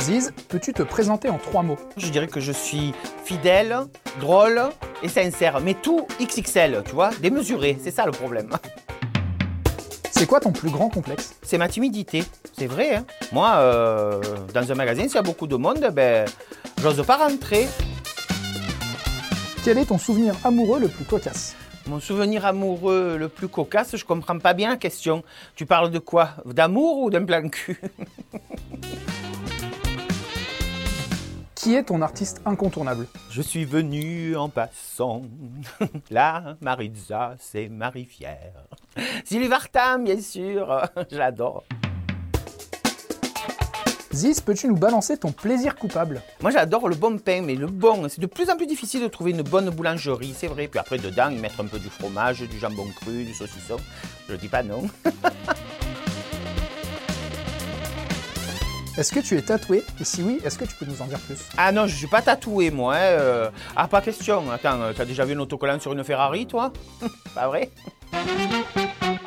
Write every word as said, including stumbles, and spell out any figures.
Ziz, peux-tu te présenter en trois mots? Je dirais que je suis fidèle, drôle et sincère, mais tout X X L, tu vois, démesuré, c'est ça le problème. C'est quoi ton plus grand complexe? C'est ma timidité, c'est vrai. Hein. Moi, euh, dans un magasin, s'il y a beaucoup de monde, ben, j'ose pas rentrer. Quel est ton souvenir amoureux le plus cocasse? Mon souvenir amoureux le plus cocasse, je comprends pas bien la question. Tu parles de quoi? D'amour ou d'un plan cul? Qui est ton artiste incontournable? Je suis venu en passant. Là, Maritza, c'est Marie-Fière. Sylvie Vartan, bien sûr, j'adore. Ziz, peux-tu nous balancer ton plaisir coupable? Moi, j'adore le bon pain, mais le bon, c'est de plus en plus difficile de trouver une bonne boulangerie, c'est vrai. Puis après, dedans, ils mettent un peu du fromage, du jambon cru, du saucisson. Je dis pas non. Est-ce que tu es tatoué? Et si oui, est-ce que tu peux nous en dire plus? Ah non, je suis pas tatoué, moi. Hein. Euh... Ah, pas question. Attends, t'as déjà vu un autocollant sur une Ferrari, toi? Pas vrai?